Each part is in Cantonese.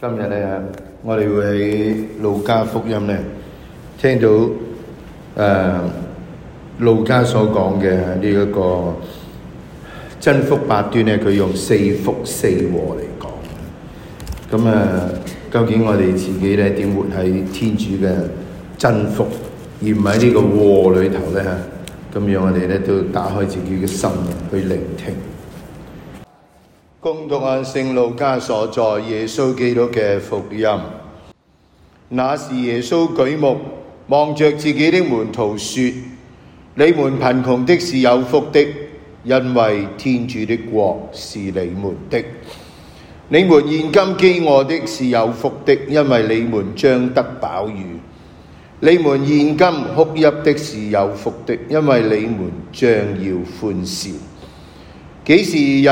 今日咧，我哋會喺路加福音咧聽到路加所講嘅呢一個真福八端咧，佢用四福四禍嚟講。究竟我哋自己咧點活喺天主嘅真福，而唔喺呢個禍裏頭咧？咁樣我哋咧都打開自己嘅心去聆聽。恭讀按聖路加所載耶穌基督嘅福音。那時耶穌舉目望着自己的門徒說：你們貧窮的是有福的，因為天主的國是你們的。你們現今飢餓的是有福的，因為你們將得飽飫。你們現今哭泣的是有福的，因為你們將要歡笑。幾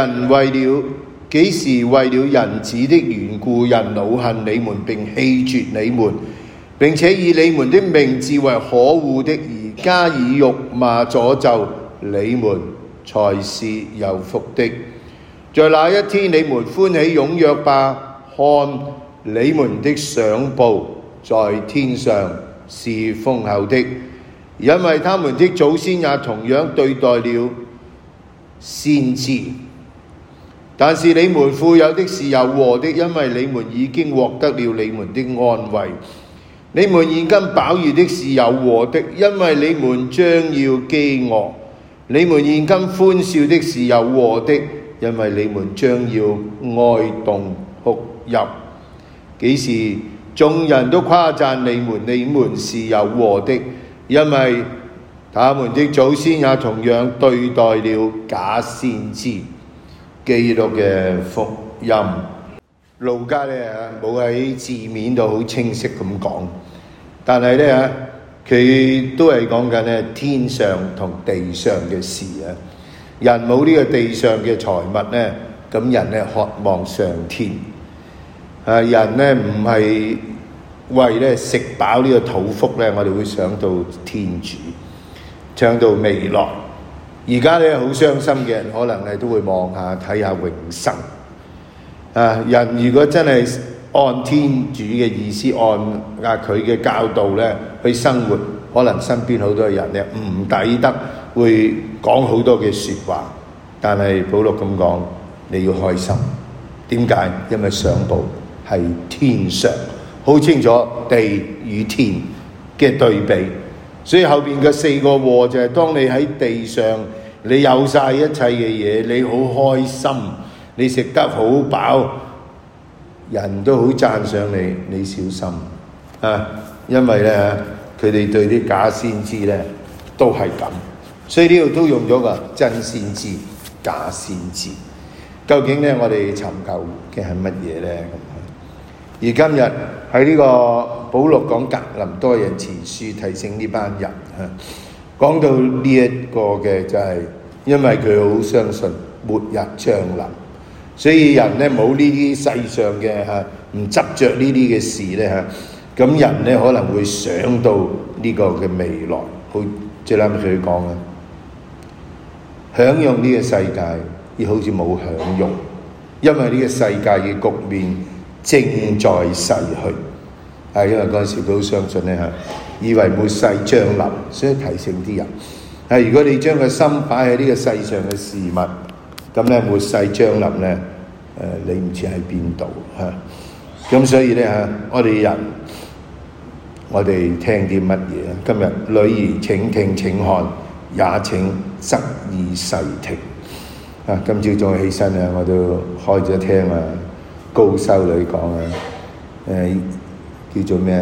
時為了人子的緣故，人惱恨你們並棄絕你們，並且以你們的名字為可惡的而加以辱罵詛咒，你們才是有福的。在那一天，你們歡喜踴躍吧，看你們的賞報在天上是豐厚的，因為他們的祖先也同樣對待了先知。但是你們富有的是有禍的，因為你們已經獲得了你們的安慰。你們現今飽飫的是有禍的，因為你們將要飢餓。你們現今歡笑的是有禍的，因為你們將要哀慟哭泣。幾時眾人都誇讚你們是有禍的，因為他們的祖先也同樣對待了假先知。基督嘅福音，路加咧冇喺字面度好清晰咁講，但係咧佢都係講緊咧天上同地上嘅事啊。人冇呢個地上嘅財物咧，咁人咧渴望上天。人咧唔係為咧食飽呢個肚腹咧，我哋會想到天主，想到未來。而家咧好傷心嘅人，可能都會望下睇下永生。人如果真係按天主嘅意思，按佢嘅教導咧去生活，可能身邊好多人咧唔抵得會講好多嘅説話。但係保祿咁講，你要開心。點解？因為賞報係天上，好清楚地與天嘅對比。所以後邊嘅四個禍就係當你喺地上，你有晒一切嘅嘢，你好開心，你食得好飽，人都好讚賞你，你小心因為咧佢哋對啲假先知咧都係咁，所以呢度都用咗個真先知、假先知。究竟咧我哋尋求嘅係乜嘢咧？而今日喺呢個保祿講格林多人前書，提醒呢班人講到呢一個嘅就係因為佢好相信末日將臨，所以人咧冇呢啲世上嘅唔執着呢啲嘅事咧咁人咧可能會想到呢個嘅未來，好最啱佢講享用呢個世界，而好似冇享用，因為呢個世界嘅局面正在逝去。因為嗰陣時佢好相信咧以為末世將臨，所以提醒啲人如果你將個心擺喺呢個世上嘅事物，咁咧末世將臨咧你唔知喺邊度咁所以咧我哋聽啲乜嘢？今日女兒請聽請看，也請側耳細聽。今朝早起身我都開咗聽高修女講叫做咩？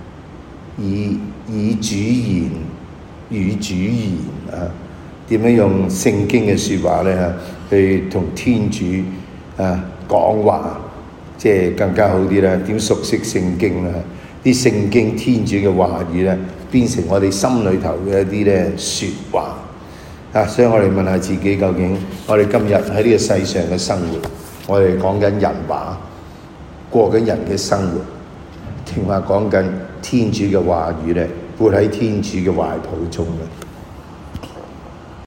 以主言與主言點樣用聖經嘅説話咧去同天主講話，即係更加好啲啦。點熟悉聖經啦？啲聖經天主嘅話語咧，變成我哋心裏頭嘅一啲咧説話所以我哋問下自己，究竟我哋今日喺呢個世上嘅生活，我哋講緊人話，過緊人嘅生活，定話講緊天主嘅話語咧，活喺天主嘅懷抱中咧？